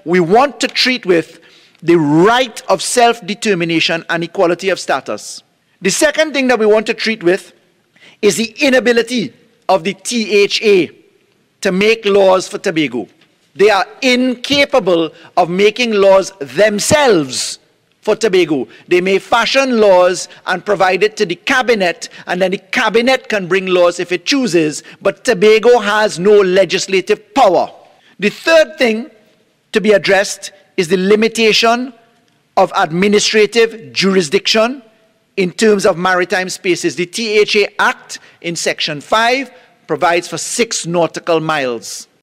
we want to treat with the right of self-determination and equality of status. The second thing that we want to treat with is the inability of the THA to make laws for Tobago. They are incapable of making laws themselves for Tobago. They may fashion laws and provide it to the cabinet, and then the cabinet can bring laws if it chooses, but Tobago has no legislative power. The third thing to be addressed is the limitation of administrative jurisdiction in terms of maritime spaces. The THA Act in Section 5 provides for 6 nautical miles.